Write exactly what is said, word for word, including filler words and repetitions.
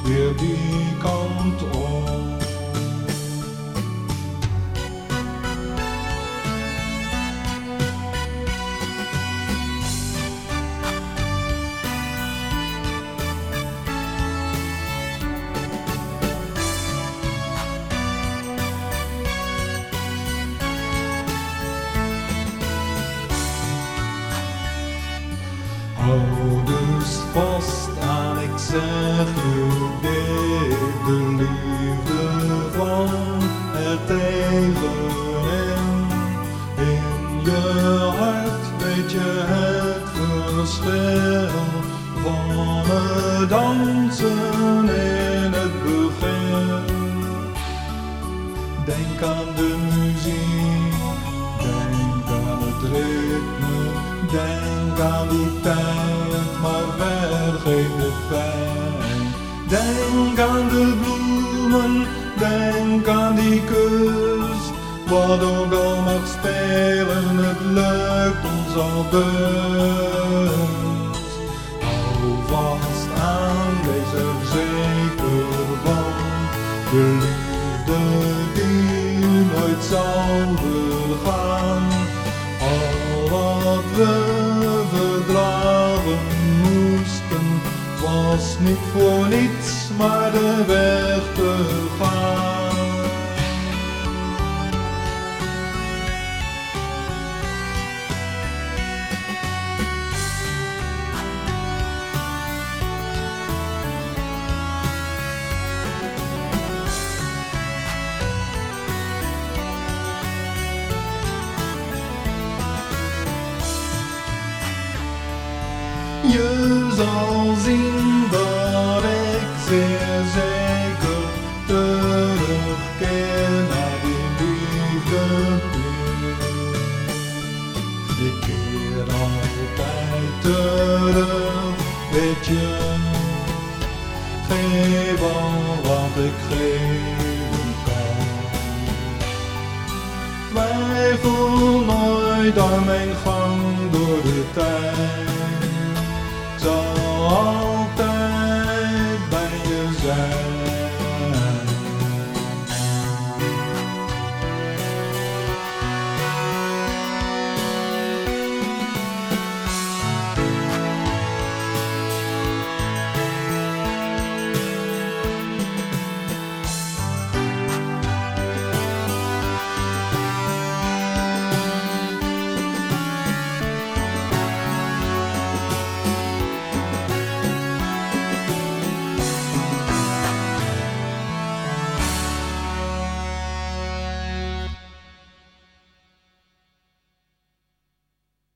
weer die kant op. Hou dus vast aan, ik zeg je dit, de liefde van er tegenin. In je hart weet je het verschil van het dansen in het begin. Denk aan de muziek, denk aan het ritme, denk aan die tijd, maar vergeet de pijn. Denk aan de bloemen, denk aan die kus, wat ook al mag spelen, het lukt ons al dus. Hou vast aan, wees er zeker van, de liefde die nooit zal vergaan. Al wat we verdragen moesten, was niet voor niets, maar de weg te gaan. Je zal zien dat ik zeer zeker terugkeer naar die liefdepuur. Ik keer altijd terug, weet je. Geef al wat ik geven kan. Twijfel nooit aan mijn gang door de tijd.